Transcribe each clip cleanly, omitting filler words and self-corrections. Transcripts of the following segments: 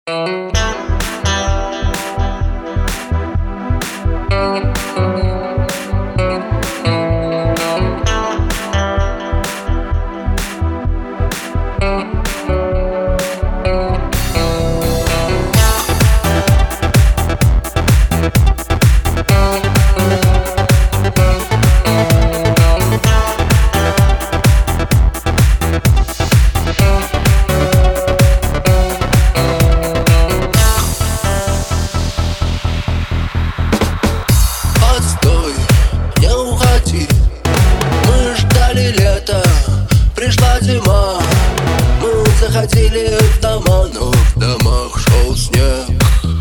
Пришла зима, мы заходили в дома, но в домах шел снег.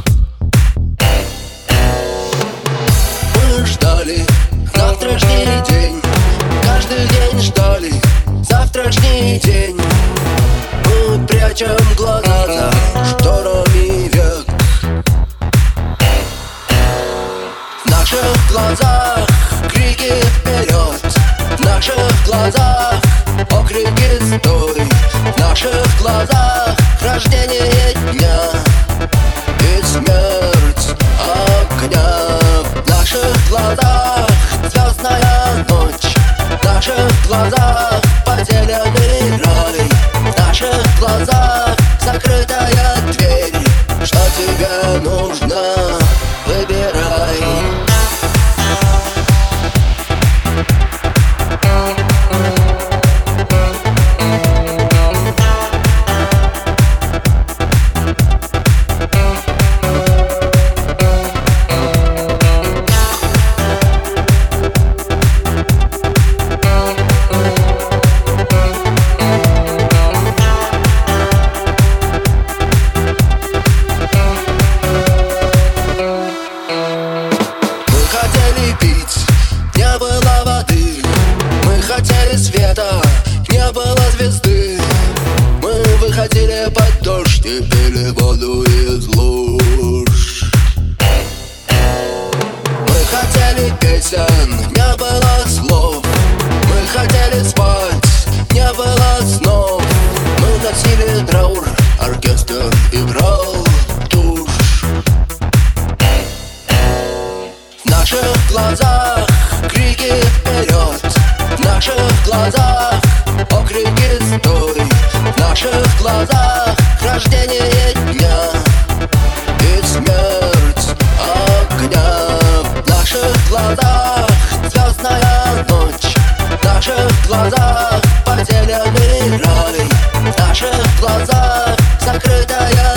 Мы ждали завтрашний день, каждый день ждали завтрашний день. Мы прячем глаза за шторами век. В наших глазах крики вперед, в наших глазах окрики стой, в наших глазах рождение дня и смерть огня. В наших глазах звездная ночь, в наших глазах потерянный рай, в наших глазах закрытая дверь. Что тебе нужно, выбирай. Не было воды, мы хотели света, не было звезды. Мы выходили под дождь и пили воду из луж. Мы хотели песен, не было слов. Мы хотели спать, не было снов. Мы носили траур, оркестр играл тушь. В наших глазах крики вперед, в наших глазах окрики стой, в наших глазах рождение дня и смерть огня. В наших глазах звездная ночь, в наших глазах потерянный рай, в наших глазах закрытая